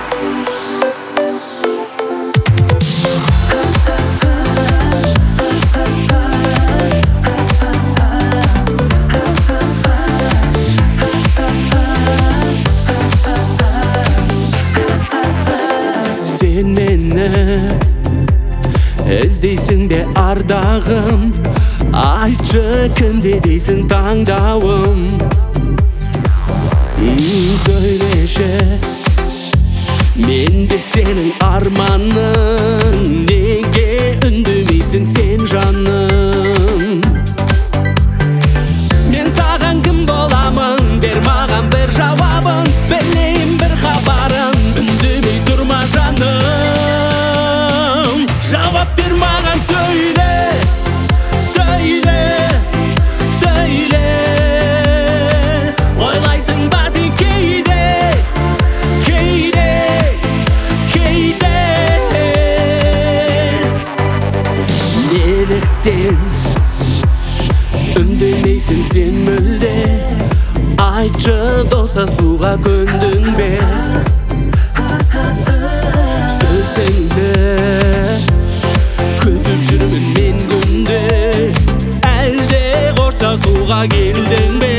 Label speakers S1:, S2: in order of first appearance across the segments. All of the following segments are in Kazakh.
S1: Sen meni іздейсің бе ардағым, айтшы кімде дейсің таңдауым. Сөйлеші, мен де сенің арманың, неге үндемейсің сен жаным? Мен саған кім боламын, бер маған бір жауабын, білейін бір хабарын, үндемей тұрма жаным. Жауап бер маған, сөйле, сөйле, сөйле. Ойлайсың ба сен кейде, кейде, кейде? Неліктен үндемейсің сен мүлде? Айтшы доса, суға көндің бе? Сөзіңді күтіп жүрмін мен күнде, әлде қоштасуға келдің бе?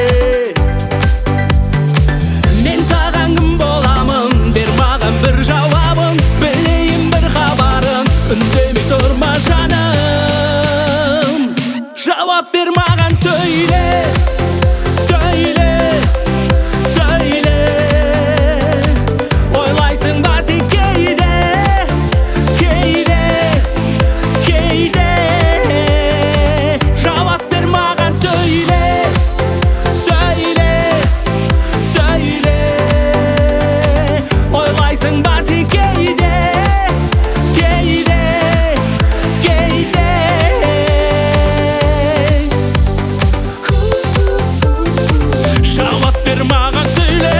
S1: Мен саған кім боламын, бер маған бір жауабын, білейін бір хабарын, үндемей тұрма жаным. Жауап бер маған, сөйле, сөйле, сөйле. Ойлайсың ба сен кейде, кейде, кейде? Жауап бер маған, сөйле, сөйле, сөйле. Ойлайсың ба сен кейде, кейде, кейде? Жауап бер маған, сөйле.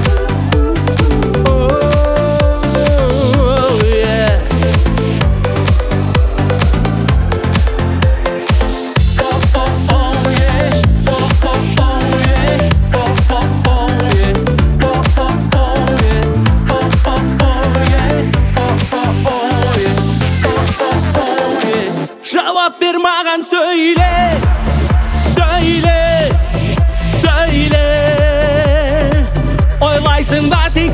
S1: Жауап бер маған, сөйле, сөйле, сөйле. Ойлайсың ба сен